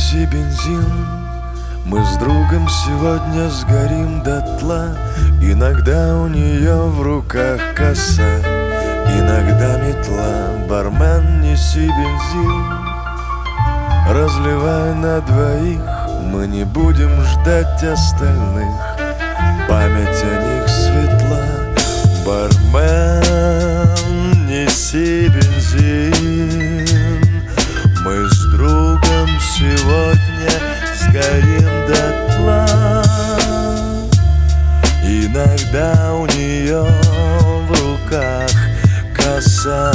неси бензин. Мы с другом сегодня сгорим дотла. Иногда у нее в руках коса, иногда метла. Бармен, неси бензин, разливай на двоих. Мы не будем ждать остальных, память о них светла. Бармен, неси бензин. Мы с другом сегодня сгорим дотла. Иногда у нее в руках коса,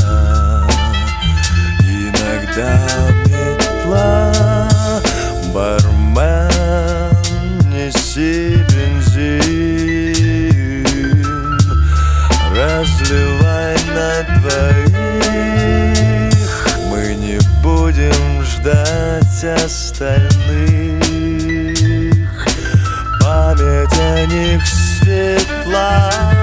иногда метла. Бармен, неси бензин, разливай на двоих. Мы не будем ждать остальных, память о них светла.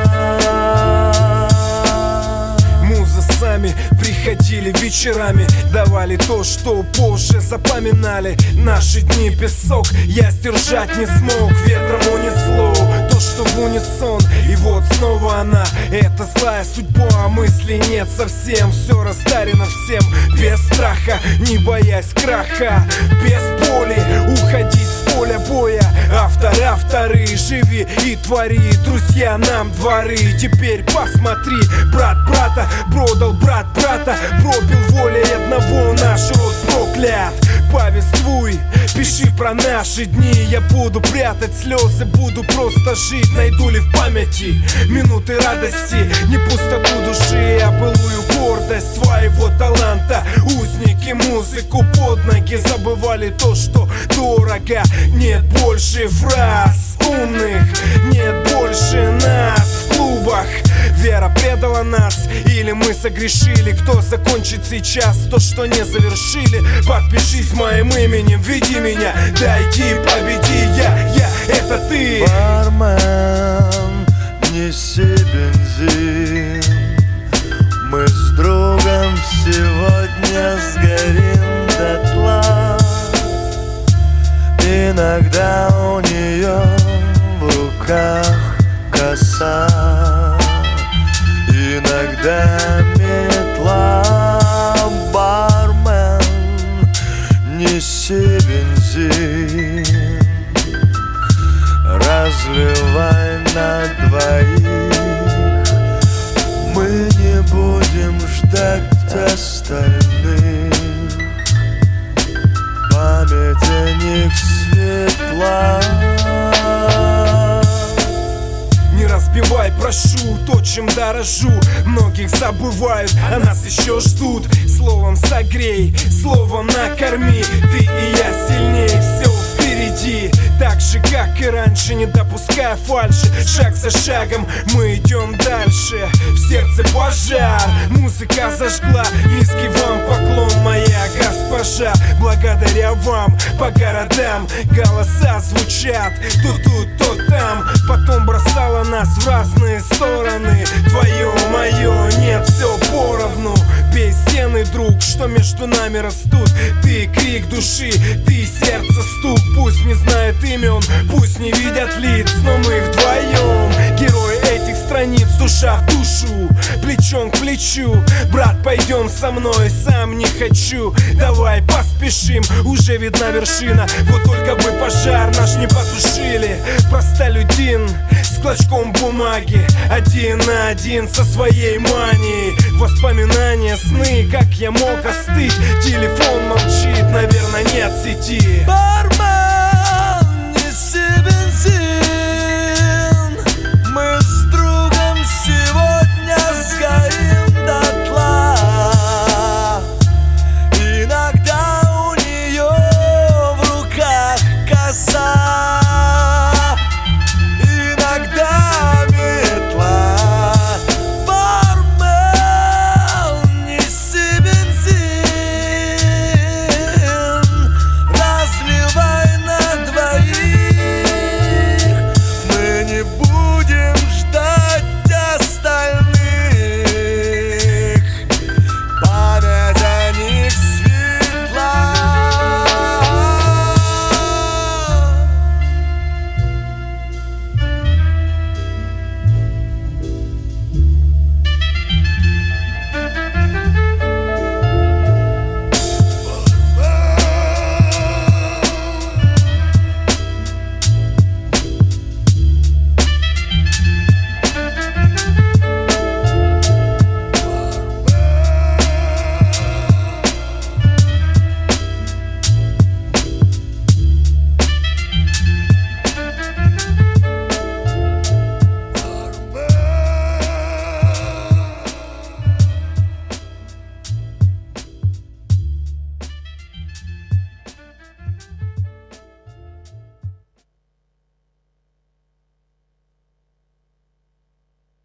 Музы сами приходили вечерами, давали то, что позже запоминали. Наши дни песок, я сдержать не смог. Ветром унесло то, что в унисон. И вот снова она, это злая судьба. А мыслей нет совсем, все расстарено всем. Без страха, не боясь краха, без боли уходить с поля боя. Авторы, живи и твори. Друзья, нам дворы. Теперь посмотри, брат брата продал, брат брата пропил. Волей одного наш род проклят. Повествуй, пиши про наши дни. Я буду прятать слезы, буду просто жить. Найду ли в памяти минуты радости, не пустоту души, а былую гордость своего таланта. Узники музыку под ноги забывали то, что дорого. Нет больше фраз умных, нет больше нас в клубах. Вера предала нас, или мы согрешили? Кто закончит сейчас то, что не завершили? Подпишись моим именем, веди меня, дойди, победи. Я, это ты. Бармен, неси бензин. Мы с другом сегодня сгорим дотла. Иногда у нее в руках коса, иногда метла. Бармен, неси бензин, разливай на двоих. Мы не будем ждать остальных, память о них светла. Не разбивай, прошу, то, чем дорожу. Многих забывают, а нас еще ждут. Словом согрей, словом накорми. Ты и я сильней, все впереди. Так же, как и раньше, не допуская фальши. Шаг за шагом мы идем дальше. В сердце пожар, музыка зажгла. Низкий вам поклон, моя госпожа. Благодаря вам по городам голоса звучат. То тут, то там. Потом бросала нас в разные стороны. Твое, мое, нет, все поровну. Бей стены, друг, что между нами растут. Ты крик души, ты сердце стук. Пусть не знают имен, пусть не видят лиц, но мы вдвоем герои этих страниц, душа в душу, плечом к плечу. Брат, пойдем со мной, сам не хочу. Давай поспешим, уже видна вершина. Вот только бы пожар наш не потушили. Простолюдин с клочком бумаги, один на один со своей манией. Воспоминания, сны, как я мог остыть. Телефон молчит, наверное, нет сети.